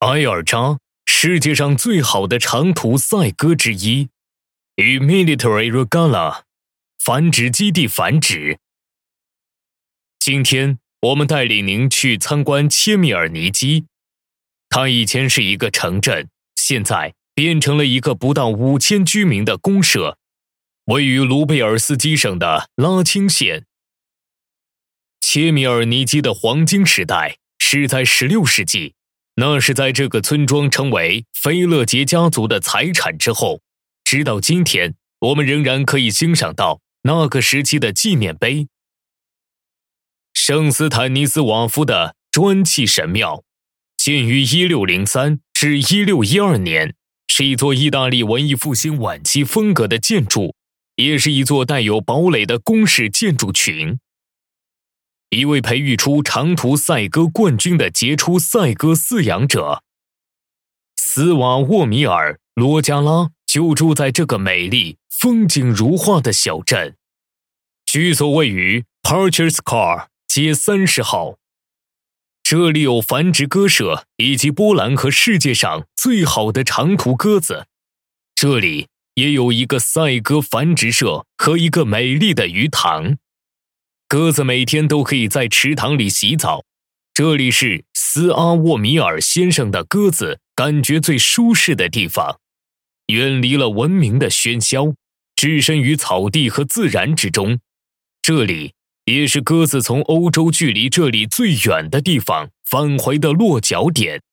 埃尔扎，世界上最好的长途赛鸽之一，与 Military Regala 繁殖基地繁殖。今天我们带领您去参观切米尔尼基，它以前是一个城镇，现在变成了一个不到5000居民的公社，位于卢贝尔斯基省的拉钦县。切米尔尼基的黄金时代是在16世纪，那是在这个村庄成为菲勒杰家族的财产之后，直到今天，我们仍然可以欣赏到那个时期的纪念碑。圣斯坦尼斯瓦夫的砖砌神庙，建于1603至1612年，是一座意大利文艺复兴晚期风格的建筑，也是一座带有堡垒的宫室建筑群。一位培育出长途赛鸽冠军的杰出赛鸽饲养者斯瓦沃米尔·罗加拉就住在这个美丽、风景如画的小镇。居所位于 Purchase Car 街30号。这里有繁殖鸽舍以及波兰和世界上最好的长途鸽子。这里也有一个赛鸽繁殖舍和一个美丽的鱼塘。鸽子每天都可以在池塘里洗澡，这里是斯阿沃米尔先生的鸽子感觉最舒适的地方，远离了文明的喧嚣，置身于草地和自然之中。这里也是鸽子从欧洲距离这里最远的地方返回的落脚点。